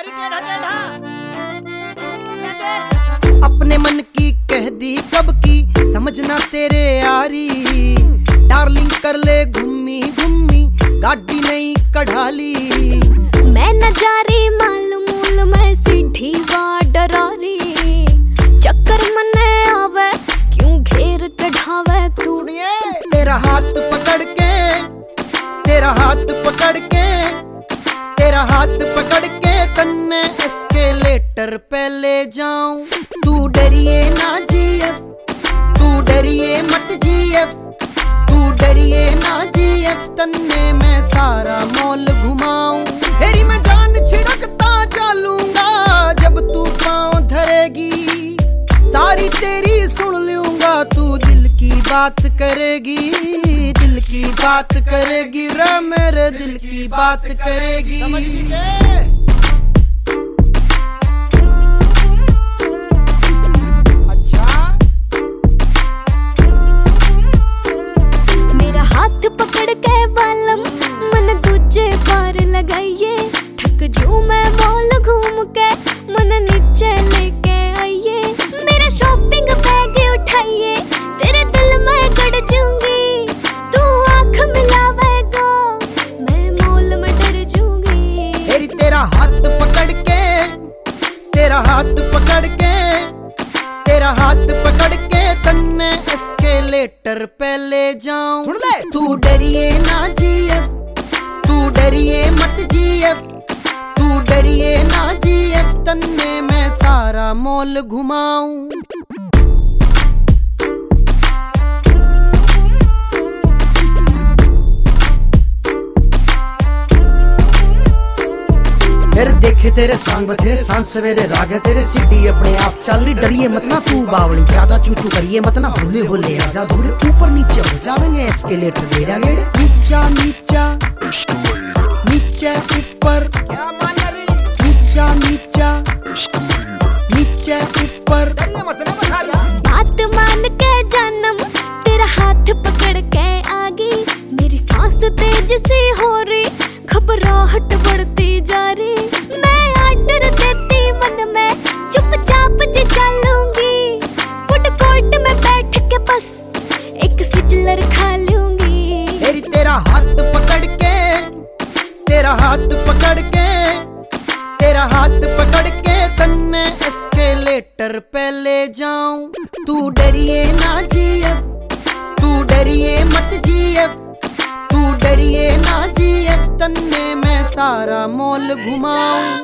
अपने मन की कह दी कब की समझना तेरे यारी, डार्लिंग कर ले घूमी घूमी गाड़ी नहीं कढ़ाली। मैं न जा रही मालूम मैं सीधी वा डरारी, चक्कर मने आवे क्यों घेर चढ़ावे तू। तेरा हाथ पकड़ के, तेरा हाथ पकड़ के, तेरा हाथ पकड़ के तन्ने एस्केलेटर पे ले जाऊं। तू डरिए ना जीएफ, तू डरिए मत जीएफ, तू डरिए ना जीएफ, तन्ने मैं सारा मॉल घुमाऊं। तेरी मैं जान छिड़कता चलूंगा जब तू पाँव धरेगी, सारी तेरी सुन लूंगा तू दिल की बात करेगी, दिल की बात करेगी रे मेरे दिल की बात करेगी। समझ मेरा हाथ पकड़ के बालम मन दूजे पार लगाइए, थक जू मैं मॉल घूम के मन नीचे लेके आइए। मेरा शॉपिंग बैग उठाइए तेरे दिल में गड़ जूंगी, तू आंख मिलावेगा मैं मॉल में डर जूंगी। तेरा हाथ पकड़ के, तेरा हाथ पकड़ के, तेरा हाथ पकड़ के तन्ने एस्केलेटर पे ले जाऊं। सुन ले। तू डरिए ना जीएफ, तू डरिए मत जीएफ, तू डरिए ना जीएफ, तन्ने मैं सारा मॉल घुमाऊं। मेरे देखे तेरे सांग बथेरे सांझ सवेरे राग है तेरे, सीटी अपने आप चल रही। डरिए मत ना तू बावली, ज्यादा चूचू करिए मत ना, होले होले आजा धूरे ऊपर नीचे हो जाएंगे एस्केलेटर गेड़ा गेड़े। नीचा नीचा नीचे ऊपर, नीचा नीचा नीचे ऊपर। बात मान के जानम तेरा हाथ पकड़ के आगी, मेरी सांस तेज सी हो रही घबराहट बढ़ती जा रही। मैं आर्डर देती मन में चुपचाप जी चलूंगी, फूड कोर्ट में बैठ के बस एक सिजलर खा लूंगी। तेरा हाथ पकड़ के, तेरा हाथ पकड़ के, तेरा हाथ पकड़ के तन्ने एस्केलेटर पे ले जाऊं। तू डरिए ना जीएफ, तू डरिए मत जीएफ, तू डरिए ना जीएफ, तन्ने मैं सारा मॉल घुमाऊं।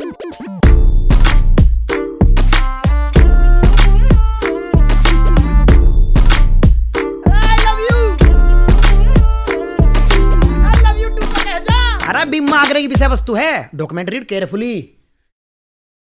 अरे बीमा आगरे की विषय वस्तु है, डॉक्यूमेंट रीड केयरफुली।